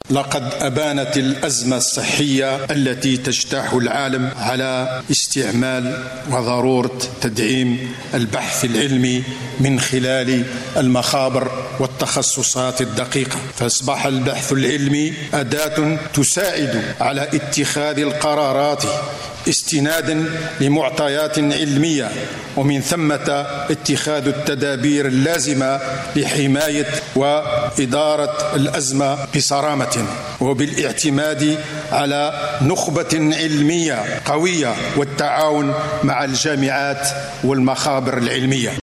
لقد أبانت الأزمة الصحية التي تجتاح العالم على استعمال وضرورة تدعيم البحث العلمي من خلال المخابر والتخصصات الدقيقة، فأصبح البحث العلمي أداة تساعد على اتخاذ القرارات استنادا لمعطيات علمية، ومن ثمة اتخاذ التدابير اللازمة لحماية وإدارة الأزمة بصرامة وبالاعتماد على نخبة علمية قوية والتعاون مع الجامعات والمخابر العلمية.